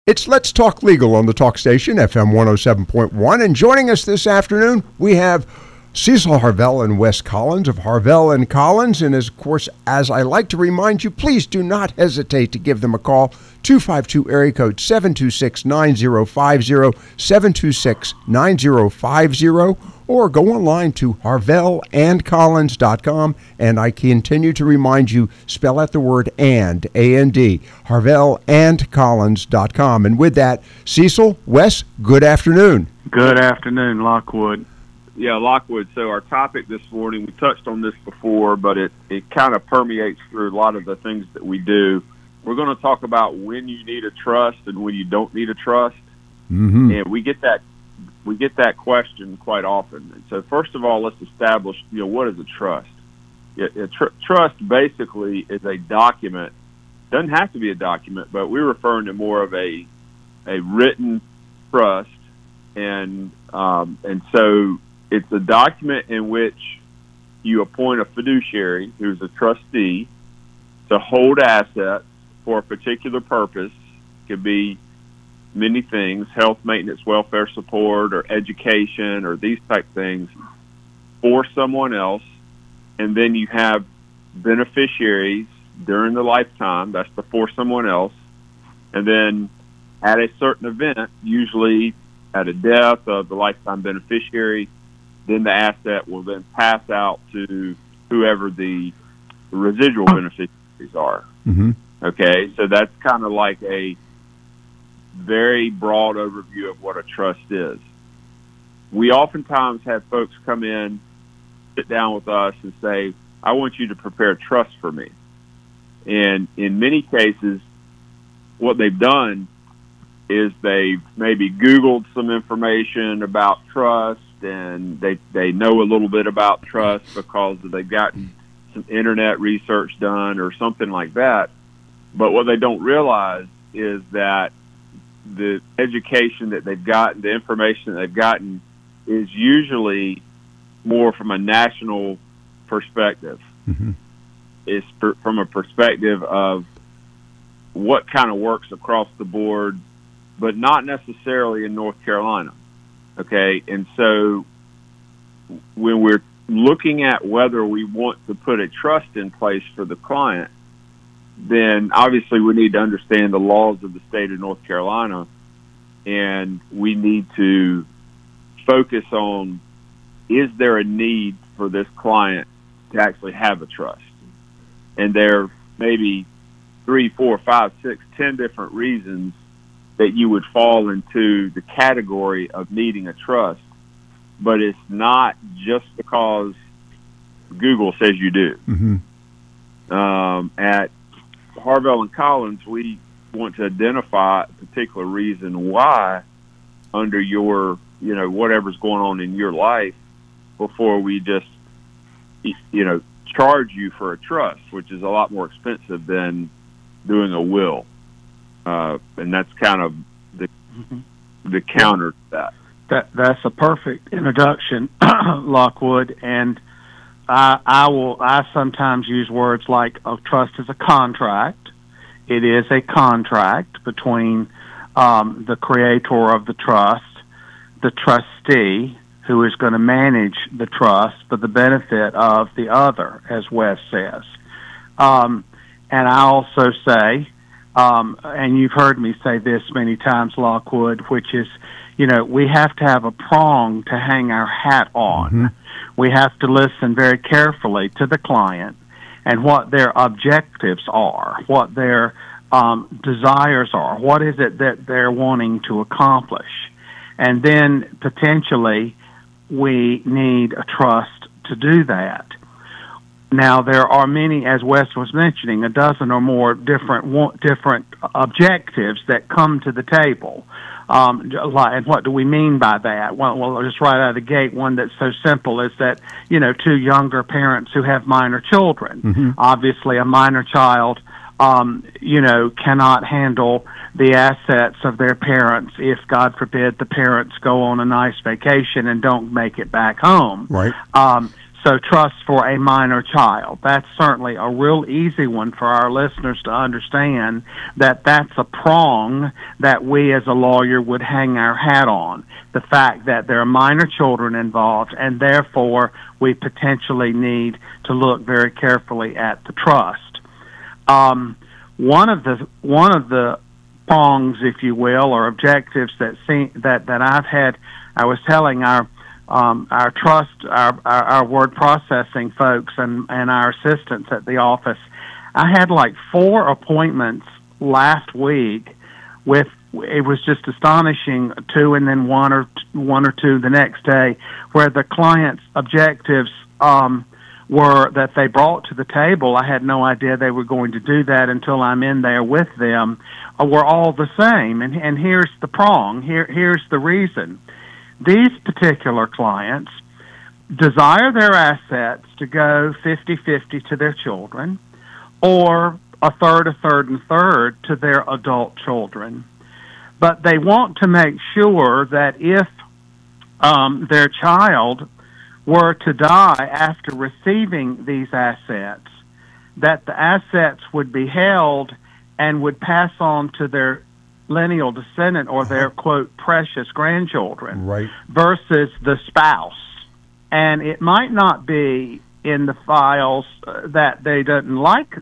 It's Let's Talk Legal on the Talk Station, FM 107.1. And joining us this afternoon, we have Cecil Harvell and Wes Collins of Harvell and Collins. And of course, as I like to remind you, please do not hesitate to give them a call. 252 area code 726-9050, 726-9050, or go online to harvellandcollins.com. And I continue to remind you, spell out the word and, A-N-D, harvellandcollins.com. And with that, Cecil, Wes, good afternoon. Good afternoon, Lockwood. Yeah, Lockwood. So our topic this morning, we touched on this before, but it kind of permeates through a lot of the things that we do. We're going to talk about when you need a trust and when you don't need a trust. Mm-hmm. And we get that question quite often. And so first of all, let's establish, what is a trust? Trust basically is a document. Doesn't have to be a document, but we're referring to more of a written trust. And so it's a document in which you appoint a fiduciary who's a trustee to hold assets for a particular purpose. It could be many things, health, maintenance, welfare support, or education, or these type things for someone else. And then you have beneficiaries during the lifetime, that's for someone else. And then at a certain event, usually at a death of the lifetime beneficiary, then the asset will then pass out to whoever the residual beneficiaries are. Mm-hmm. Okay, so that's kind of like a very broad overview of what a trust is. We oftentimes have folks come in, sit down with us and say, I want you to prepare a trust for me. And in many cases, what they've done is they've maybe Googled some information about trust, and they know a little bit about trust because they've gotten some internet research done or something like that. But what they don't realize is that the education that they've gotten, the information that they've gotten, is usually more from a national perspective. Mm-hmm. It's from a perspective of what kind of works across the board, but not necessarily in North Carolina. Okay, and so when we're looking at whether we want to put a trust in place for the client, then obviously we need to understand the laws of the state of North Carolina, and we need to focus on, is there a need for this client to actually have a trust? And there may be 3, 4, 5, 6, 10 different reasons that you would fall into the category of needing a trust, but it's not just because Google says you do. Mm-hmm. At Harvell and Collins, we want to identify a particular reason why under your, whatever's going on in your life before we just, charge you for a trust, which is a lot more expensive than doing a will. And that's kind of the counter to that. That's a perfect introduction, Lockwood. And I sometimes use words like a trust is a contract. It is a contract between the creator of the trust, the trustee, who is going to manage the trust for the benefit of the other, as Wes says. And I also say, and you've heard me say this many times, Lockwood, which is, we have to have a prong to hang our hat on. Mm-hmm. We have to listen very carefully to the client and what their objectives are, what their desires are, what is it that they're wanting to accomplish. And then potentially we need a trust to do that. Now, there are many, as Wes was mentioning, a dozen or more different objectives that come to the table. And what do we mean by that? Well, just right out of the gate, one that's so simple is that, two younger parents who have minor children. Mm-hmm. Obviously, a minor child, cannot handle the assets of their parents if, God forbid, the parents go on a nice vacation and don't make it back home. Right. So trust for a minor child. That's certainly a real easy one for our listeners to understand, that that's a prong that we as a lawyer would hang our hat on. The fact that there are minor children involved, and therefore we potentially need to look very carefully at the trust. One of the prongs, if you will, or objectives that I've had, I was telling our word processing folks and our assistants at the office, I had like 4 appointments last week with, it was just astonishing, 2 and then one or 2 the next day, where the client's objectives were that they brought to the table. I had no idea they were going to do that until I'm in there with them, were all the same. And here's the prong. Here's the reason. These particular clients desire their assets to go 50-50 to their children, or a third to their adult children. But they want to make sure that if their child were to die after receiving these assets, that the assets would be held and would pass on to their lineal descendant, or their, quote, precious grandchildren, right, versus the spouse. And it might not be in the files that they didn't like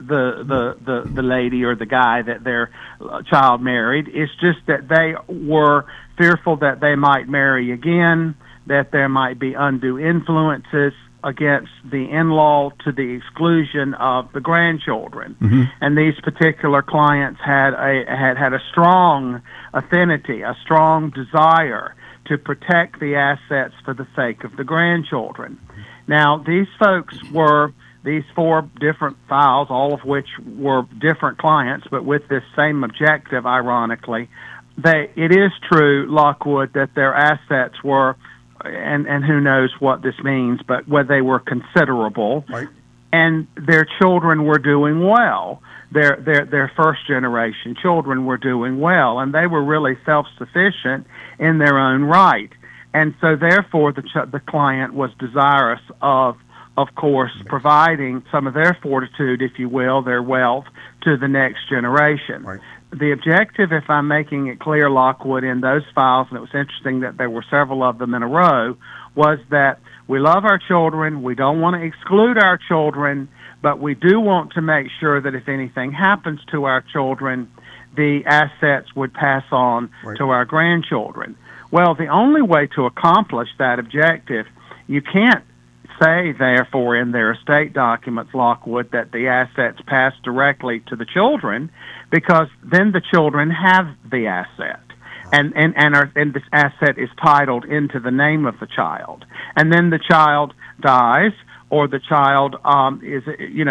the lady or the guy that their child married. It's just that they were fearful that they might marry again, that there might be undue influences against the in-law to the exclusion of the grandchildren. Mm-hmm. And these particular clients had a strong affinity, a strong desire to protect the assets for the sake of the grandchildren. Now, these folks were, these 4 different files, all of which were different clients, but with this same objective, ironically. It is true, Lockwood, that their assets were, and who knows what this means, but where they were considerable, right, and their children were doing well. Their first generation children were doing well, and they were really self-sufficient in their own right. And so therefore the client was desirous of course, providing some of their fortitude, if you will, their wealth, to the next generation. Right. The objective, if I'm making it clear, Lockwood, in those files, and it was interesting that there were several of them in a row, was that we love our children, we don't want to exclude our children, but we do want to make sure that if anything happens to our children, the assets would pass on to our grandchildren. Well, the only way to accomplish that objective, you can't say, therefore, in their estate documents, Lockwood, that the assets pass directly to the children, because then the children have the asset. And this asset is titled into the name of the child. And then the child dies, or the child is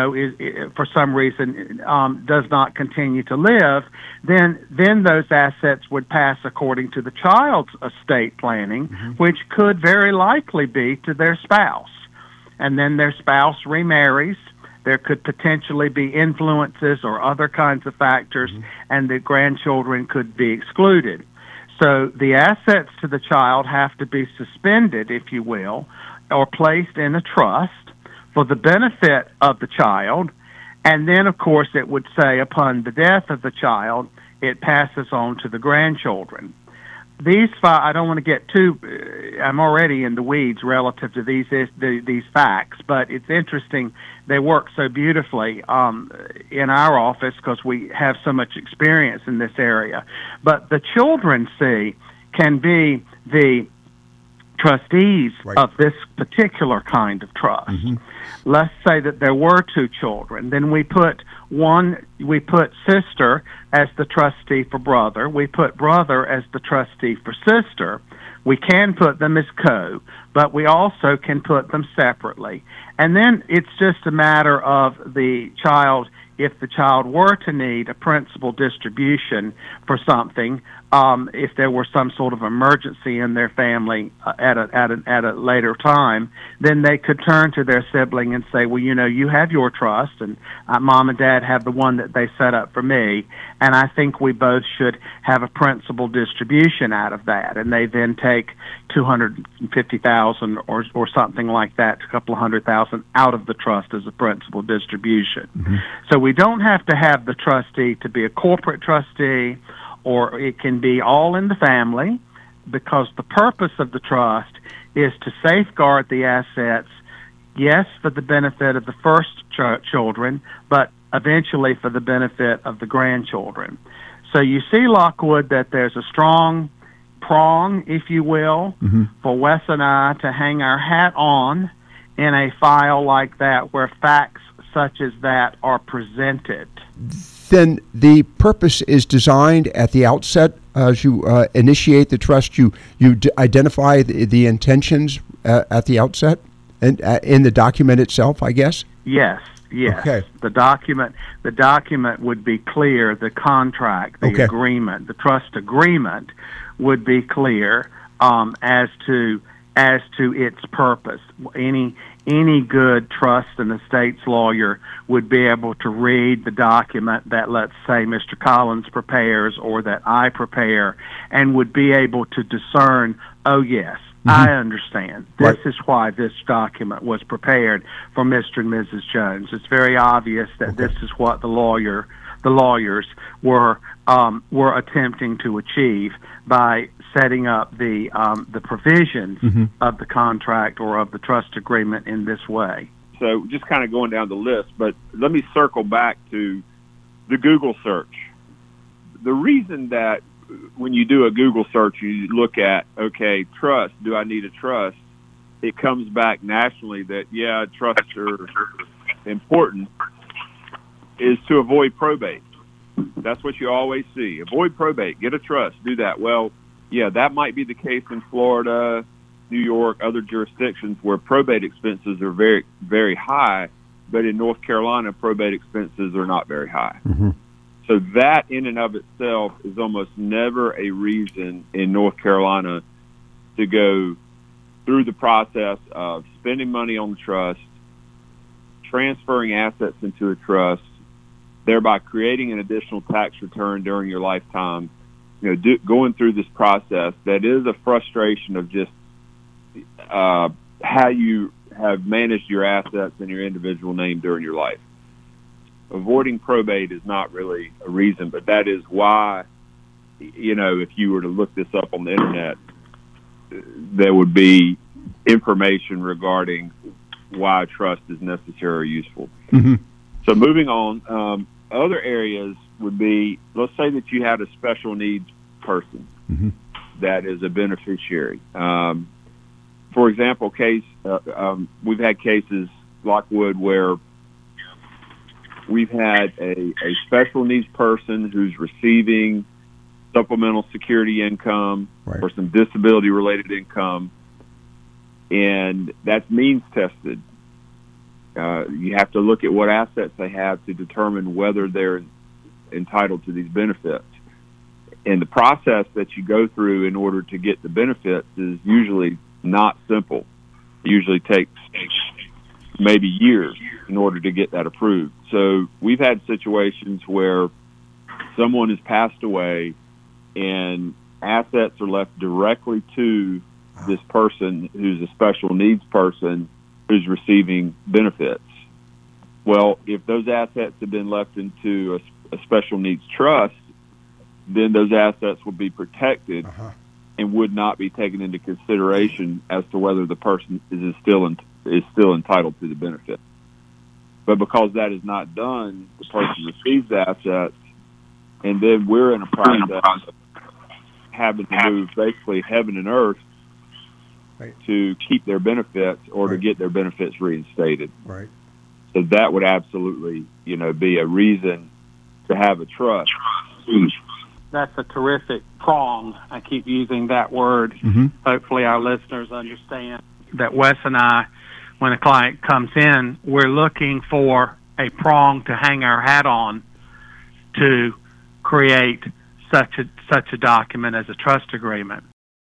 for some reason does not continue to live, then those assets would pass according to the child's estate planning, mm-hmm. which could very likely be to their spouse. And then their spouse remarries. There could potentially be influences or other kinds of factors, mm-hmm. and the grandchildren could be excluded. So the assets to the child have to be suspended, if you will, or placed in a trust for the benefit of the child. And then, of course, it would say upon the death of the child, it passes on to the grandchildren. These I don't want to get too, I'm already in the weeds relative to these facts, but it's interesting. They work so beautifully in our office because we have so much experience in this area. But the children, can be the trustees of this particular kind of trust. Mm-hmm. Let's say that there were 2 children. Then we put sister as the trustee for brother. We put brother as the trustee for sister. We can put them as co, but we also can put them separately. And then it's just a matter of the child if the child were to need a principal distribution for something, if there were some sort of emergency in their family at a later time, then they could turn to their sibling and say, well, you have your trust, and mom and dad have the one that they set up for me, and I think we both should have a principal distribution out of that. And they then take $250,000 or something like that, a couple of $100,000 out of the trust as a principal distribution. Mm-hmm. So we don't have to have the trustee to be a corporate trustee, or it can be all in the family, because the purpose of the trust is to safeguard the assets, yes, for the benefit of the first children, but eventually for the benefit of the grandchildren. So you see, Lockwood, that there's a strong prong, if you will, mm-hmm. for Wes and I to hang our hat on in a file like that, where facts such as that are presented. Then the purpose is designed at the outset. As you initiate the trust, you identify the intentions at the outset, and in the document itself, I guess? Yes. Okay. The document would be clear. The contract, the agreement, the trust agreement would be clear as to its purpose. Any good trust and estates lawyer would be able to read the document that, let's say, Mr. Collins prepares or that I prepare, and would be able to discern, oh, yes, mm-hmm. I understand. This is why this document was prepared for Mr. and Mrs. Jones. It's very obvious that this is what the lawyers were attempting to achieve by setting up the provisions mm-hmm. of the contract or of the trust agreement in this way. So just kind of going down the list, but let me circle back to the Google search. The reason that when you do a Google search, you look at, okay, trust, do I need a trust? It comes back nationally that, trusts are important, is to avoid probate. That's what you always see. Avoid probate, get a trust, do that. Well, yeah, that might be the case in Florida, New York, other jurisdictions where probate expenses are very, very high, but in North Carolina, probate expenses are not very high. Mm-hmm. So that in and of itself is almost never a reason in North Carolina to go through the process of spending money on the trust, transferring assets into a trust, thereby creating an additional tax return during your lifetime. Going through this process, that is a frustration of just how you have managed your assets in your individual name during your life. Avoiding probate is not really a reason, but that is why, if you were to look this up on the internet, there would be information regarding why a trust is necessary or useful. Mm-hmm. So moving on, other areas would be, let's say that you had a special needs person mm-hmm. that is a beneficiary. For example, we've had cases, Lockwood, where we've had a special needs person who's receiving supplemental security income or some disability-related income, and that's means tested. You have to look at what assets they have to determine whether they're entitled to these benefits. And the process that you go through in order to get the benefits is usually not simple. It usually takes maybe years in order to get that approved. So we've had situations where someone has passed away and assets are left directly to this person who's a special needs person who's receiving benefits. Well, if those assets have been left into a special needs trust, then those assets will be protected and would not be taken into consideration as to whether the person is still entitled to the benefit. But because that is not done, the person receives the assets, and then we're in a process of having to move basically heaven and earth to keep their benefits or to get their benefits reinstated. Right. So that would absolutely, be a reason to have a trust. That's a terrific prong. I keep using that word. Mm-hmm. Hopefully our listeners understand that Wes and I, when a client comes in, we're looking for a prong to hang our hat on to create such a document as a trust agreement.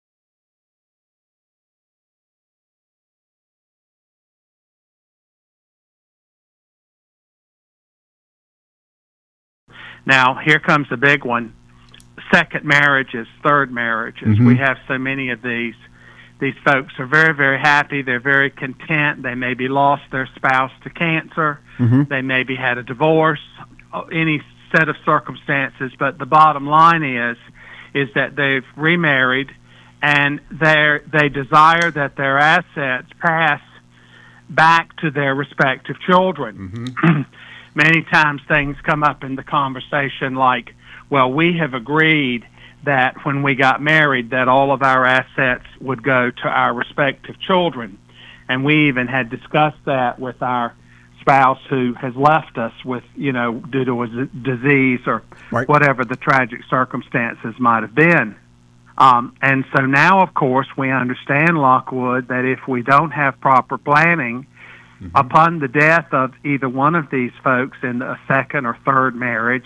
Now, here comes the big one. Second marriages, third marriages. Mm-hmm. We have so many of these. These folks are very, very happy. They're very content. They maybe lost their spouse to cancer. Mm-hmm. They maybe had a divorce, any set of circumstances. But the bottom line is that they've remarried, and they desire that their assets pass back to their respective children. Mm-hmm. Many times things come up in the conversation like, well, we have agreed that when we got married that all of our assets would go to our respective children. And we even had discussed that with our spouse who has left us with, due to a disease or right. whatever the tragic circumstances might have been. And so now, of course, we understand, Lockwood, that if we don't have proper planning, mm-hmm. upon the death of either one of these folks in a second or third marriage,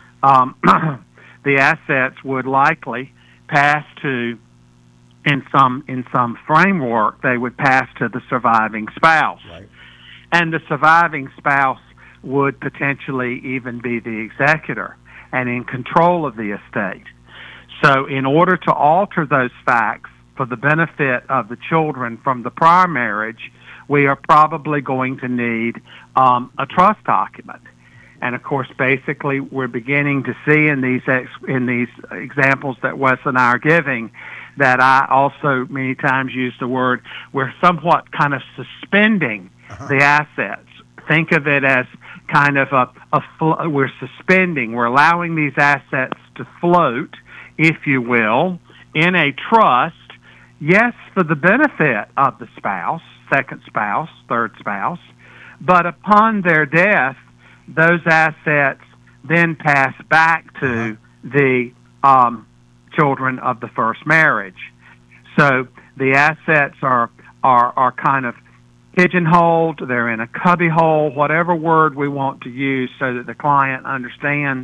the assets would likely pass to, in some framework, they would pass to the surviving spouse. Right. And the surviving spouse would potentially even be the executor and in control of the estate. So in order to alter those facts for the benefit of the children from the prior marriage, we are probably going to need a trust document. And of course, basically, we're beginning to see in these examples that Wes and I are giving that I also many times use the word, we're somewhat kind of suspending the assets. Think of it as kind of we're suspending, we're allowing these assets to float, if you will, in a trust, yes, for the benefit of the spouse, second spouse, third spouse, but upon their death, those assets then pass back to the children of the first marriage. So the assets are kind of pigeonholed, they're in a cubbyhole, whatever word we want to use so that the client understands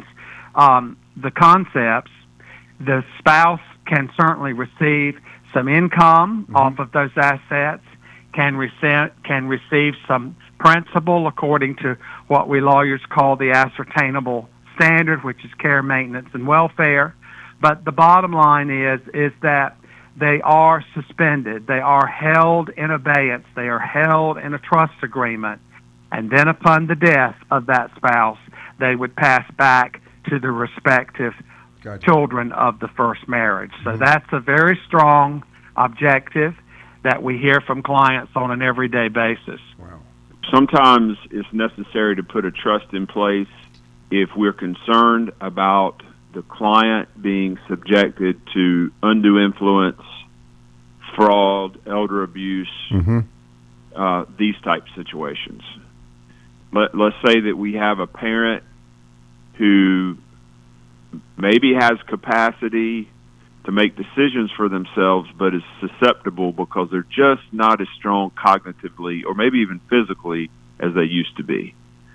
the concepts. The spouse can certainly receive some income mm-hmm. off of those assets, can receive some principal according to what we lawyers call the ascertainable standard, which is care, maintenance, and welfare. But the bottom line is that they are suspended. They are held in abeyance. They are held in a trust agreement. And then upon the death of that spouse, they would pass back to the respective children of the first marriage. So mm-hmm. that's a very strong objective that we hear from clients on an everyday basis. Wow. Sometimes it's necessary to put a trust in place if we're concerned about the client being subjected to undue influence, fraud, elder abuse, mm-hmm. These type situations. Let's say that we have a parent who maybe has capacity to make decisions for themselves, but is susceptible because they're just not as strong cognitively or maybe even physically as they used to be.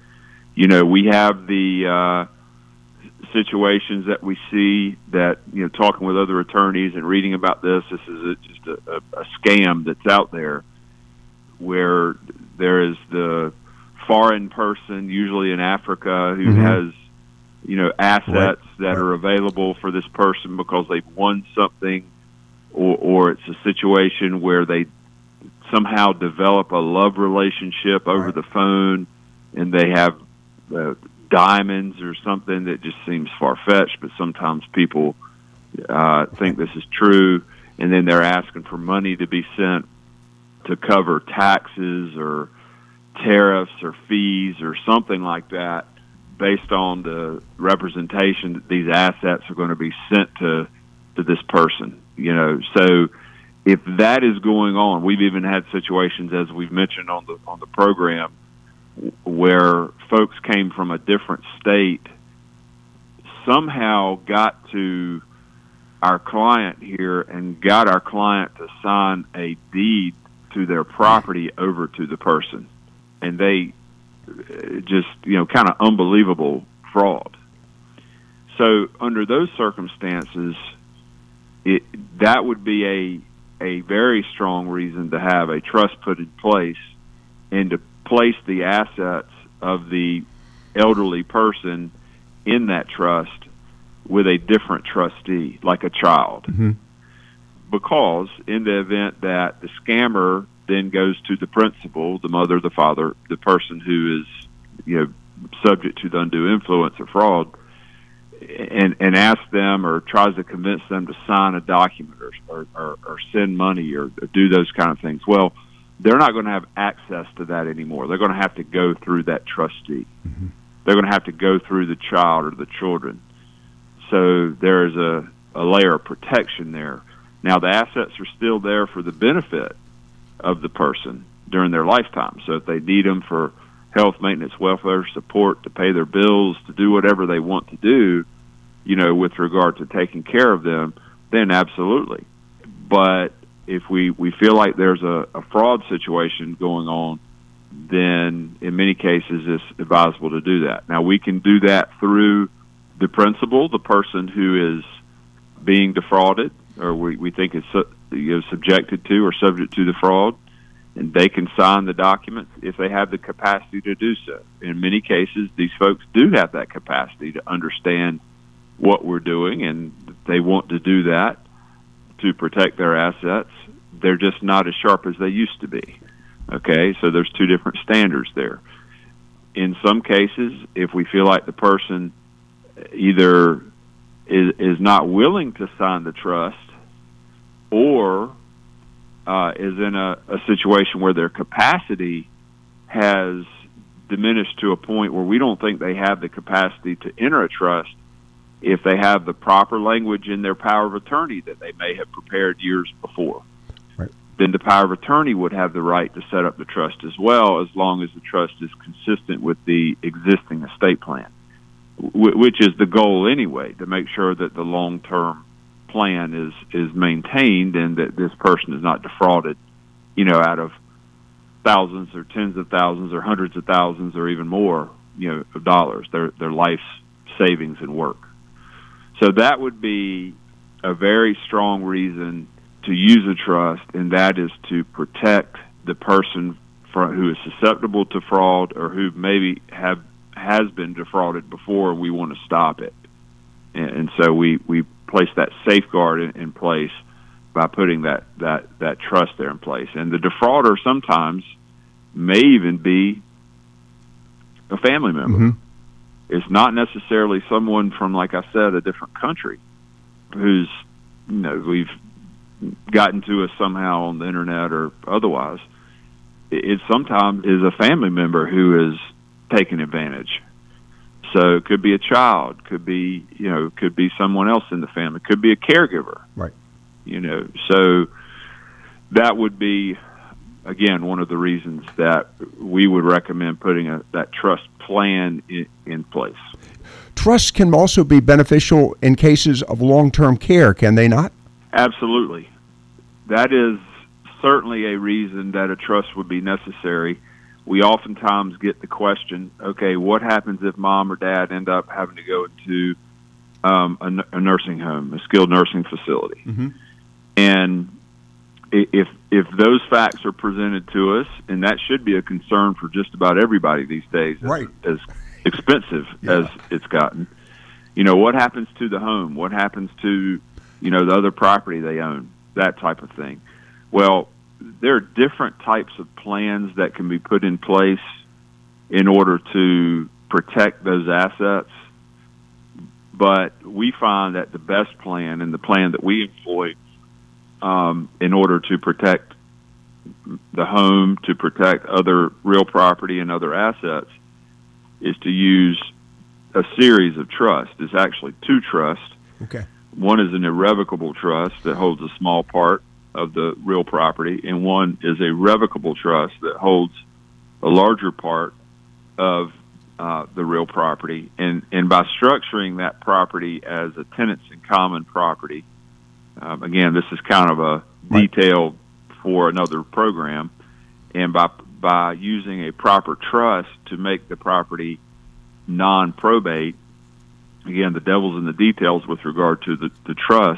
We have the situations that we see that, talking with other attorneys and reading about this is just a scam that's out there where there is the foreign person, usually in Africa, who mm-hmm. has assets that are available for this person because they've won something, or it's a situation where they somehow develop a love relationship over the phone, and they have diamonds or something that just seems far-fetched, but sometimes people think this is true, and then they're asking for money to be sent to cover taxes or tariffs or fees or something like that, based on the representation that these assets are going to be sent to this person. So if that is going on, we've even had situations, as we've mentioned on the program, where folks came from a different state, somehow got to our client here and got our client to sign a deed to their property over to the person. And they just kind of unbelievable fraud. So under those circumstances, that would be a very strong reason to have a trust put in place and to place the assets of the elderly person in that trust with a different trustee, like a child. Mm-hmm. Because in the event that the scammer then goes to the principal, the mother, the father, the person who is subject to the undue influence or fraud, and asks them or tries to convince them to sign a document or send money or do those kind of things, well, they're not going to have access to that anymore. They're going to have to go through that trustee. Mm-hmm. They're going to have to go through the child or the children. So there is a layer of protection there. Now, the assets are still there for the benefit of the person during their lifetime. So if they need them for health, maintenance, welfare, support, to pay their bills, to do whatever they want to do, with regard to taking care of them, then absolutely. But if we feel like there's a fraud situation going on, then in many cases it's advisable to do that. Now, we can do that through the principal, the person who is being defrauded, or we think is subjected to or subject to the fraud, and they can sign the documents if they have the capacity to do so. In many cases, these folks do have that capacity to understand what we're doing, and they want to do that to protect their assets. They're just not as sharp as they used to be. Okay, so there's two different standards there. In some cases, if we feel like the person either is not willing to sign the trust or is in a situation where their capacity has diminished to a point where we don't think they have the capacity to enter a trust, if they have the proper language in their power of attorney that they may have prepared years before, right, then the power of attorney would have the right to set up the trust as well, as long as the trust is consistent with the existing estate plan, which is the goal anyway, to make sure that the long-term plan is maintained and that this person is not defrauded, out of thousands or tens of thousands or hundreds of thousands or even more, of dollars, their life's savings and work. So that would be a very strong reason to use a trust, and that is to protect the person who is susceptible to fraud or who maybe has been defrauded before, and we want to stop it. And so we place that safeguard in place by putting that trust there in place. And the defrauder sometimes may even be a family member. Mm-hmm. It's not necessarily someone from, like I said, a different country who's, we've gotten to us somehow on the internet or otherwise. It sometimes is a family member who is taking advantage. So it could be a child, could be someone else in the family, could be a caregiver. Right. So that would be, again, one of the reasons that we would recommend putting that trust plan in place. Trusts can also be beneficial in cases of long-term care, can they not? Absolutely. That is certainly a reason that a trust would be necessary. We oftentimes get the question, okay, what happens if mom or dad end up having to go into a nursing home, a skilled nursing facility? Mm-hmm. And if those facts are presented to us, and that should be a concern for just about everybody these days, right, as expensive as it's gotten, what happens to the home? What happens to, the other property they own? That type of thing. Well, there are different types of plans that can be put in place in order to protect those assets. But we find that the best plan, and the plan that we employ in order to protect the home, to protect other real property and other assets, is to use a series of trusts. It's actually two trusts. Okay. One is an irrevocable trust that holds a small part of the real property, and one is a revocable trust that holds a larger part of the real property. And by structuring that property as a tenants in common property, again, this is kind of a detail for another program, and by by using a proper trust to make the property non-probate. Again, the devil's in the details with regard to the trust.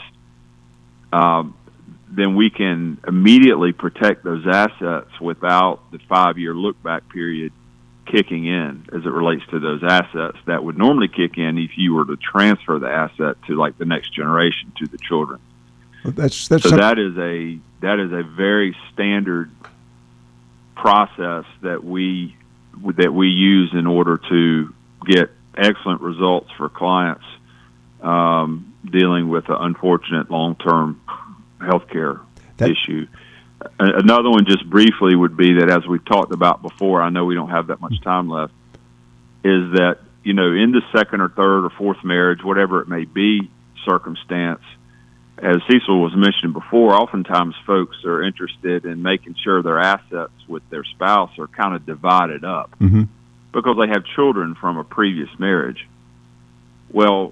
Then we can immediately protect those assets without the 5-year look-back period kicking in as it relates to those assets that would normally kick in if you were to transfer the asset to like the next generation, to the children. So that is a very standard process that we use in order to get excellent results for clients dealing with an unfortunate long-term healthcare issue. Another one, just briefly, would be that, as we've talked about before, I know we don't have that much time left, is that, in the second or third or fourth marriage, whatever it may be, circumstance, as Cecil was mentioning before, oftentimes folks are interested in making sure their assets with their spouse are kind of divided up because they have children from a previous marriage. Well,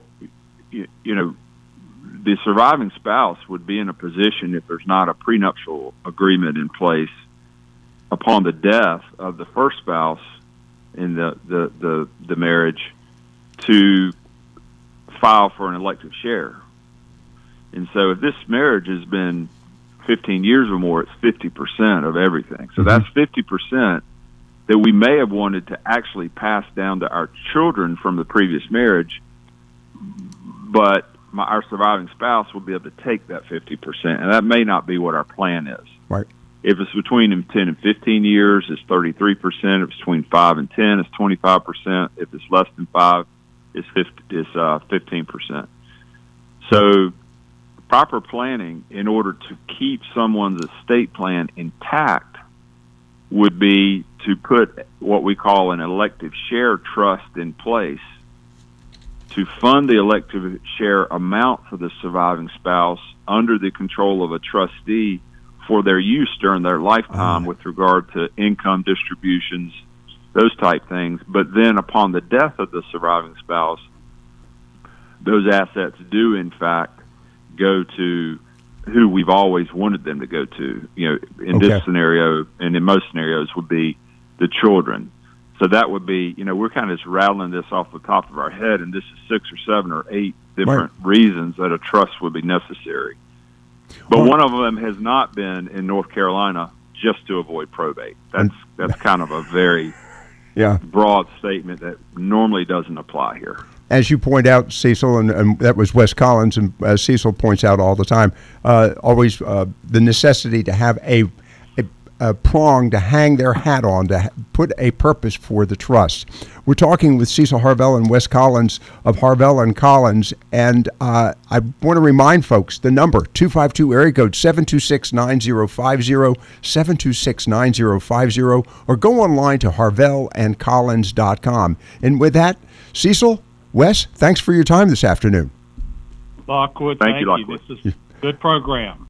the surviving spouse would be in a position, if there's not a prenuptial agreement in place, upon the death of the first spouse in the marriage, to file for an elective share. And so if this marriage has been 15 years or more, it's 50% of everything. So that's 50% that we may have wanted to actually pass down to our children from the previous marriage, but our surviving spouse will be able to take that 50%, and that may not be what our plan is. Right. If it's between 10 and 15 years, it's 33%. If it's between 5 and 10, it's 25%. If it's less than 5, it's 15%. So proper planning in order to keep someone's estate plan intact would be to put what we call an elective share trust in place to fund the elective share amount for the surviving spouse under the control of a trustee for their use during their lifetime with regard to income distributions, those type things. But then upon the death of the surviving spouse, those assets do in fact go to who we've always wanted them to go to. In this scenario, and in most scenarios, would be the children. So that would be, we're kind of just rattling this off the top of our head, and this is 6 or 7 or 8 different reasons that a trust would be necessary. But one of them has not been in North Carolina just to avoid probate. That's kind of a very broad statement that normally doesn't apply here. As you point out, Cecil, and that was Wes Collins, and as Cecil points out all the time, always the necessity to have a prong to hang their hat on, to put a purpose for the trust. We're talking with Cecil Harvell and Wes Collins of Harvell and Collins, and I want to remind folks the number, 252 area code 726-9050, 726-9050, or go online to harvellandcollins.com. And with that, Cecil, Wes, thanks for your time this afternoon. Lockwood, thank you. Lockwood. This is a good program.